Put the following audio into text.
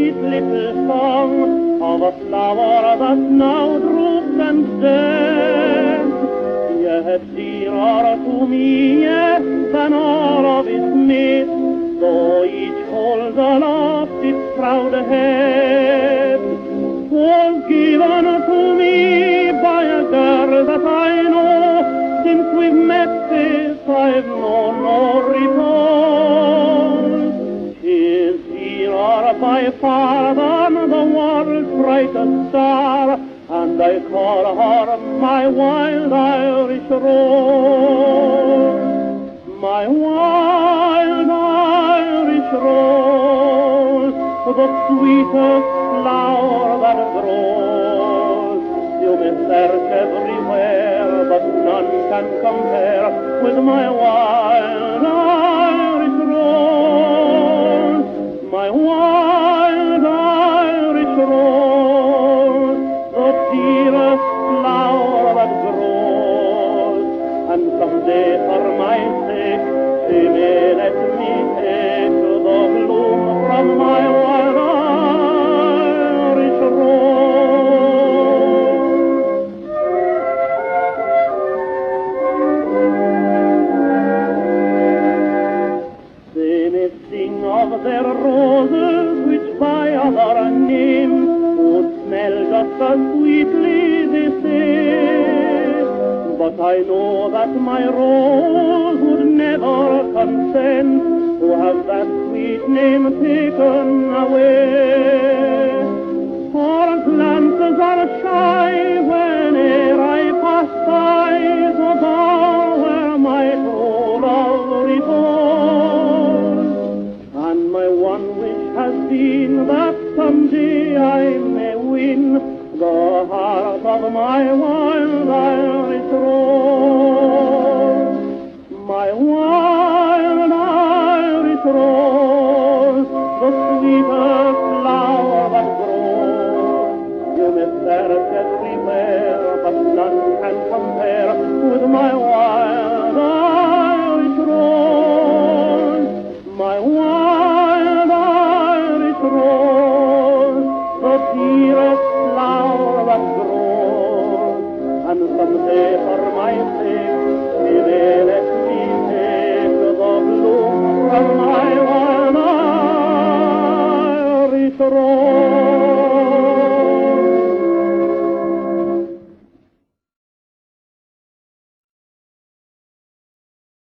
sweet little song of a flower that now droops and dead. Yet dearer to me yet than all of its mates, though each holds aloft its proud head, was given to me by a girl that I know. Since we've met this, I've known no return. She's dearer by far than the world's brightest star, and I call her my wild Irish rose. My wild Irish rose, the sweetest flower that grows. You may search everywhere, but none can compare with my wild Irish rose. My wild Irish rose, the dearest flower that grows. And someday for my sake, she may let me take the bloom from my wild Irish rose. They may sing of their roses, which by other names would smell just as sweetly, they say. But I know that my rose would never consent to have that sweet name taken away. For glances are shy whene'er I pass by the bar where my true love reposed. And my one wish has been that someday I may win the heart of my wild Irish rose. My wild Irish rose, the sweetest flower that grows. You may search everywhere, but none can compare with my wild Irish rose. My wild Irish rose, the dearest flower that grows. And someday for my sake, she may let me take the bloom from my wild Irish rose.